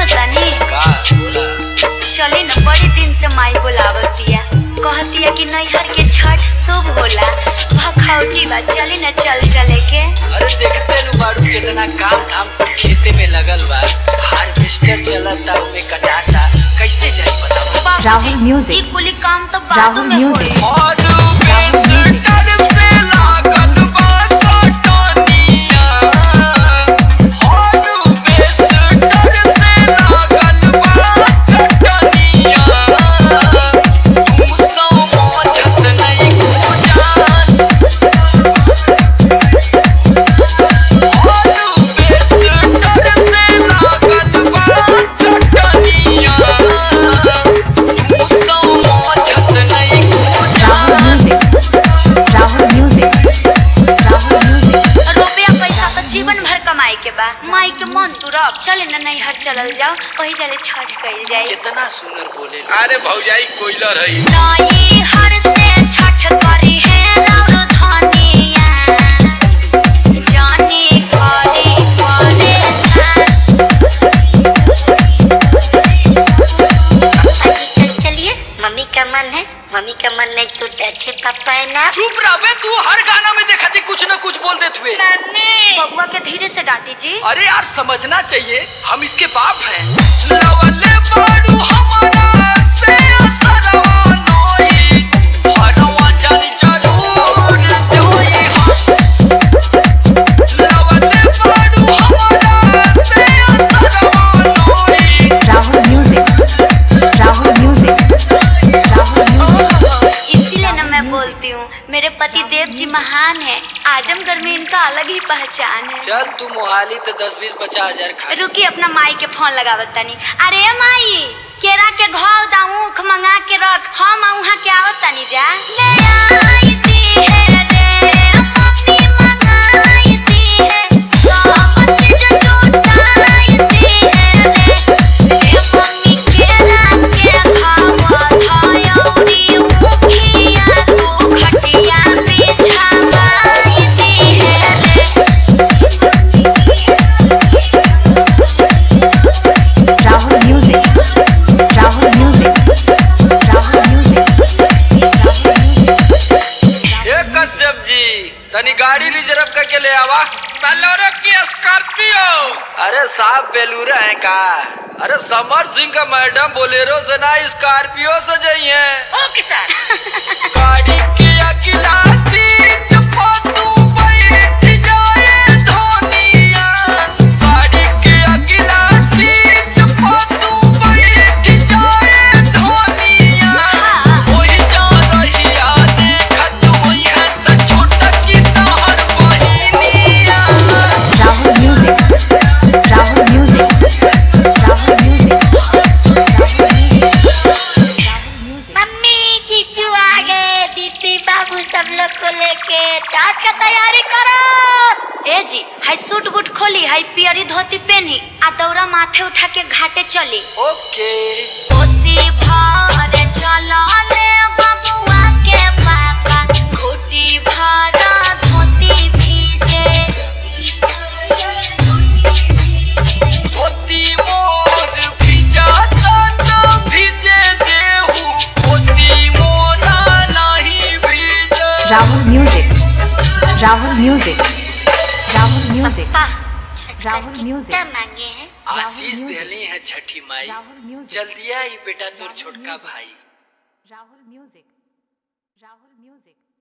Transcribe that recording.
तानी का बोला? चली न बड़ी दिन से माई बोलावतिया, कहतिया कि नैहर के छठ शुभ होला, भखौटी बा, चली न चले के। अरे देखते नु बाड़ू कितना काम धाम कुल खेते में लगल बा, हार्वेस्टर चलता उमे कटाता, कैसे जाई बताओ? राहुल म्यूजिक, ई कुली काम तो बाद में होई। माई के मन तुरब चले न नैहर चलल जाओ, वही चले छठ कइल जाए। कितना सुंदर बोले। अरे भौजाई कोइलर है नैहर से छठ करी है राउर धनिया, जानी करी चलिए, मम्मी का मन है, मम्मी का मन नहीं तो अच्छे पापा है ना। चुप रहे तू, हर गाना में देखा थी कुछ न कुछ बोल देते हुए। बबुआ के धीरे से डांटी जी। अरे यार समझना चाहिए, हम इसके बाप हैं। लवले बाड़ू हमारा से असरवा नोई, हरवा जानी जरूर जोई हम। लवले बाड़ू हमारा से असरवा नोई। Rahul music, Rahul music, Rahul music. इसीलिए ना मैं बोलती हूँ मेरे पति देव जी महान है, आजमगढ़ में इनका अलग ही पहचान है। चल तू मोहाली तो 10-20-50 खा। रुकी अपना माई के फोन लगावत तनी। अरे माई केरा के घाव दाऊख मंगा के रख, हम वहाँ के आवत तनी जा। ले आई दी है रे मम्मी मंगाई दी है, सब चीज जुटाई दी है रे मम्मी केरा के घाव धायौरी मुखिया तू खटिया बिछाई दी है रे। Rahul music, Rahul music, Rahul music, Rahul music. ये कश्यप जी तनी गाड़ी रिजर्व करके ले आवा। बोलेरो की स्कॉर्पियो। अरे साहब बेलूरा है का? अरे समर सिंह का मैडम बोलेरो से ना स्कॉर्पियो से जाइए। ओके सर। गाड़ी की अकेला सीट पर तू बैठ जाए धोनिया, गाड़ी की अकेला सीट पर तू बैठ जाए धोनिया। वही जा रही आ देखत वही है स छोटा की तहर बहिनिया। Rahul music, Rahul music, Rahul music, mummy जीजू आ गए, दीदी बाबू सब लोग को लेके छठ का तैयारी करो। ए जी हाई सूट बूट खोली, हाई पियरी धोती पहनी, आ दौरा माथे उठा के घाटे चली। ओके कोसी भर चला ले बबुआ के पापा, घोटी भर धोती भीजे। धोती मोर भिजा न भिजे देहू, धोती मोरा नहीं भीजे। Rahul music, Rahul music, Rahul music, Rahul music. क्या मांगे हैं? आशीष देली है छठी माई, राहुल म्यूजिक, जल्दी आई बेटा तोर छोटका भाई। Rahul music, Rahul music.